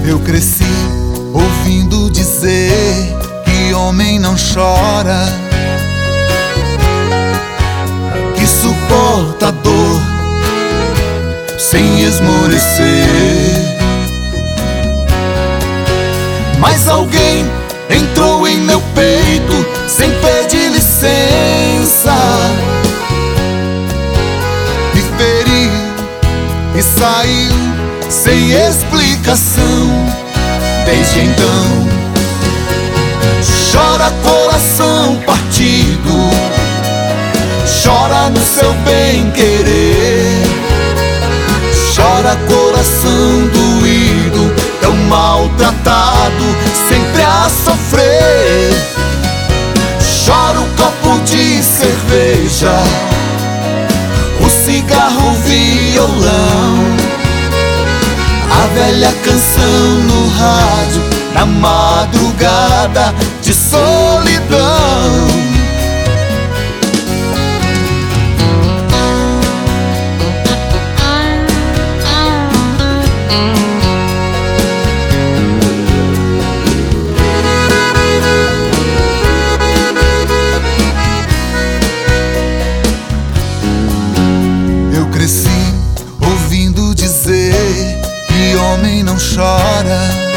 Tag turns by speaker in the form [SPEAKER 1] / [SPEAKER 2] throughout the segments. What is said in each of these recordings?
[SPEAKER 1] Eu cresci ouvindo dizer que homem não chora, que suporta a dor sem esmorecer. Mas alguém entrou em meu peito sem pedir licença, me feriu e saiu sem explicação. Desde então chora coração partido, chora no seu bem-querer, chora coração doído, tão maltratado, sempre a sofrer. Chora o copo de cerveja, o cigarro, o violão, a velha canção no rádio, na madrugada de solidão. Eu cresci ouvindo dizer que homem não chora,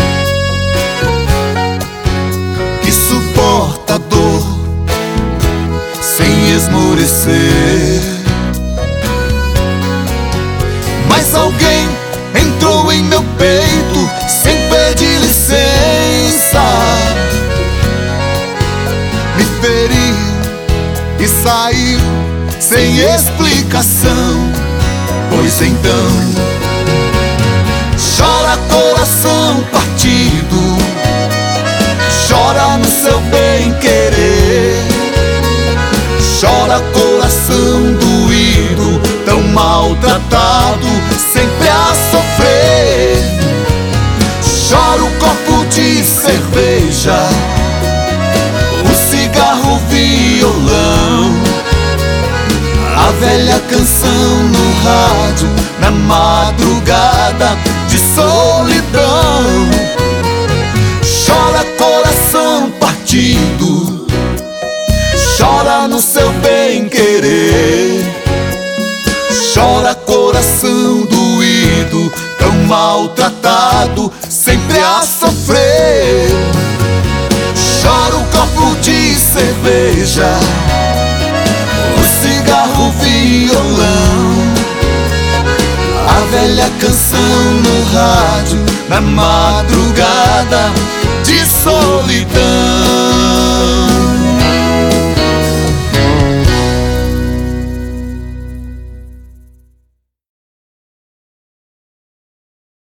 [SPEAKER 1] que suporta a dor sem esmorecer. Mas alguém entrou em meu peito sem pedir licença, me feriu e saiu sem explicação. Pois então chora coração partido, chora no seu bem-querer, chora coração doído, tão maltratado, sempre a sofrer. Chora o copo de cerveja, o cigarro, o violão, a velha canção no rádio, na madrugada de solidão. Chora coração partido, chora no seu bem-querer, chora coração doído, tão maltratado, sempre a sofrer. Chora o copo de cerveja, o cigarro, o violão, a velha canção no rádio, na madrugada de solidão.